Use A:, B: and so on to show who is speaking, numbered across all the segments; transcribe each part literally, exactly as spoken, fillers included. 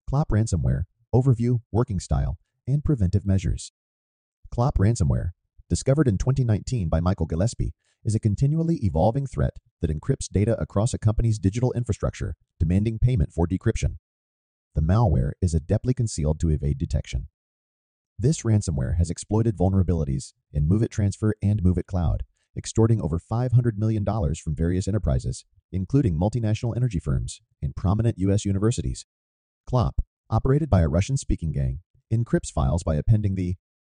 A: Clop Ransomware, Overview, Working Style, and Preventive Measures. Clop Ransomware, discovered in twenty nineteen by Michael Gillespie, is a continually evolving threat that encrypts data across a company's digital infrastructure, demanding payment for decryption. The malware is adeptly concealed to evade detection. This ransomware has exploited vulnerabilities in MOVEit Transfer and MOVEit Cloud, extorting over five hundred million dollars from various enterprises, including multinational energy firms and prominent U S universities. Clop, operated by a Russian-speaking gang, encrypts files by appending the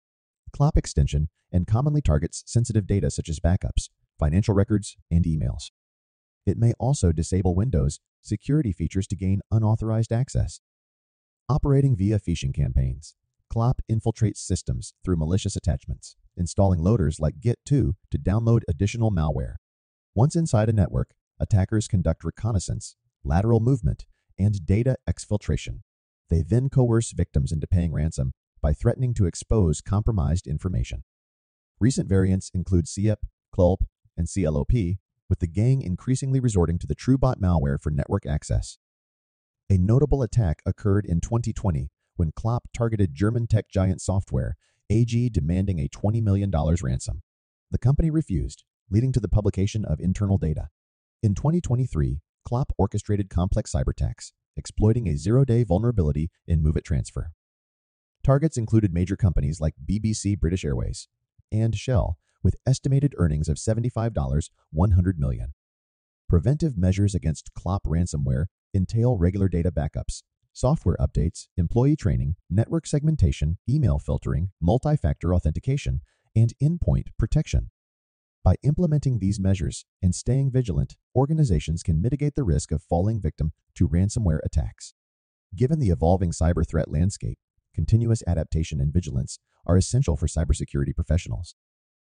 A: Clop extension and commonly targets sensitive data such as backups, financial records, and emails. It may also disable Windows security features to gain unauthorized access. Operating via phishing campaigns, Clop infiltrates systems through malicious attachments, installing loaders like Git two to download additional malware. Once inside a network, attackers conduct reconnaissance, lateral movement, and data exfiltration. They then coerce victims into paying ransom by threatening to expose compromised information. Recent variants include C E P, C L P, and C L O P, with the gang increasingly resorting to the TrueBot malware for network access. A notable attack occurred in twenty twenty when Clop targeted German tech giant Software A G, demanding a twenty million dollars ransom. The company refused, leading to the publication of internal data. In twenty twenty-three, Clop orchestrated complex cyberattacks, exploiting a zero-day vulnerability in MOVEit Transfer. Targets included major companies like B B C British Airways and Shell, with estimated earnings of seventy-five to one hundred million dollars. Preventive measures against Clop ransomware entail regular data backups, software updates, employee training, network segmentation, email filtering, multi-factor authentication, and endpoint protection. By implementing these measures and staying vigilant, organizations can mitigate the risk of falling victim to ransomware attacks. Given the evolving cyber threat landscape, continuous adaptation and vigilance are essential for cybersecurity professionals.